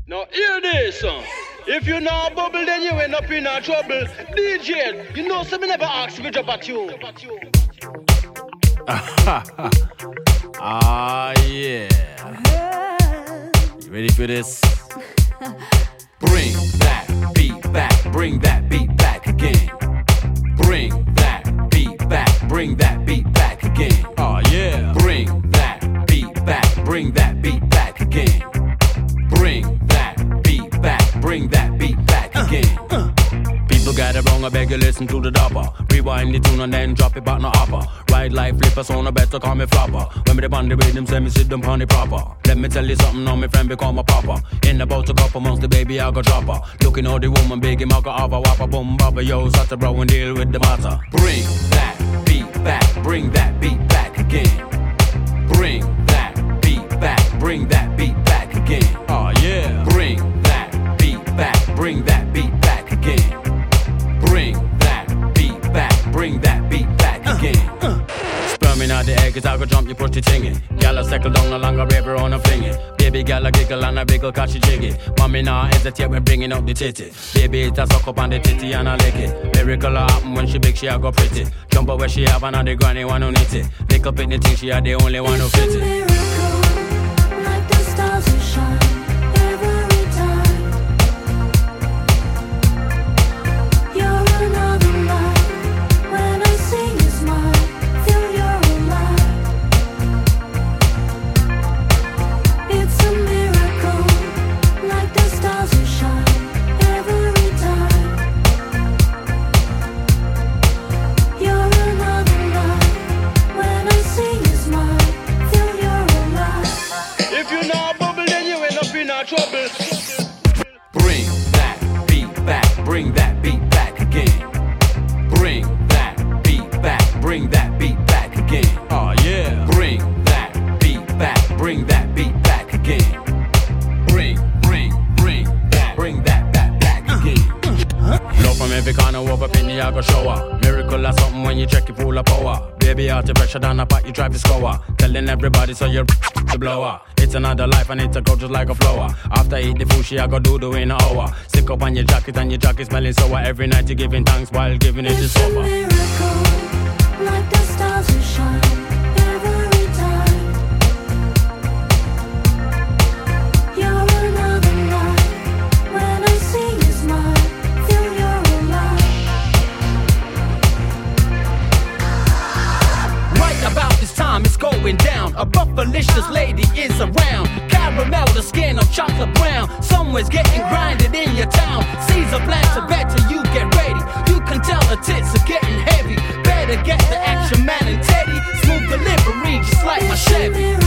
Now hear this, if you not bubble, then you end up in a trouble. DJ, you know, some never ask if you drop a tune. Ah, yeah. You ready for this? Bring that beat back, bring that beat back again. Bring that beat back, bring that beat back again. Oh, yeah. Bring that beat back, bring that beat back again. Bring that beat back, bring that beat back again. People got it wrong, I beg you listen to the dopper. Rewind the tune and then drop it back no upper. Ride like flipper, so no better call me flopper. When me the band the rhythm, say me sit them on the proper. Let me tell you something, now my friend become a popper. In about a couple months, the baby I go drop her. Looking all the woman, big him, I go have a whopper. Boom, bopper, yo, sat a bro and deal with the matter. Bring that beat back, bring that beat back again. Bring that beat back, bring that beat back again. Oh yeah. Bring that beat back, bring that beat back again. Bring that beat back, bring that beat back again. Sperming out the egg, cause I go jump, you push the thingin'. Gala settle down along a river on a fling it. Baby gala giggle and a wiggle cause she jiggy. Mommy nah hesitate when bringing up the titty. Baby it a suck up on the titty and a lick it. Miracle a happen when she big, she a go pretty. Jump up where she have and the granny one who knit it. Lick up in the thing, she a the only one who fit it. Miracle, like the stars who shine. Trouble. Bring that beat back, bring that beat back again. Bring that beat back, bring that beat back again. Oh yeah. Bring that beat back, bring that beat back again. Bring that back again. Love from every corner, over penny I go show her. Miracle or something when you check your full of power. Baby out the pressure down the pot, you try to score. Telling everybody so you're to blow her. It's another life and it's a go just like a flower. After eat the food, she I go do in an hour. Stick up on your jacket and your jacket smelling sour. Every night you giving thanks while giving it the sober. It's a miracle, like the stars who shine every time. You're another light. When I see you smile, feel you're alive. Right about this time it's going down. A buffalicious lady is around. Caramel, the skin of chocolate brown. Somewhere's getting grinded in your town. Caesar plans to better you get ready. You can tell the tits are getting heavy. Better get the action man and Teddy. Smooth delivery just like my Chevy.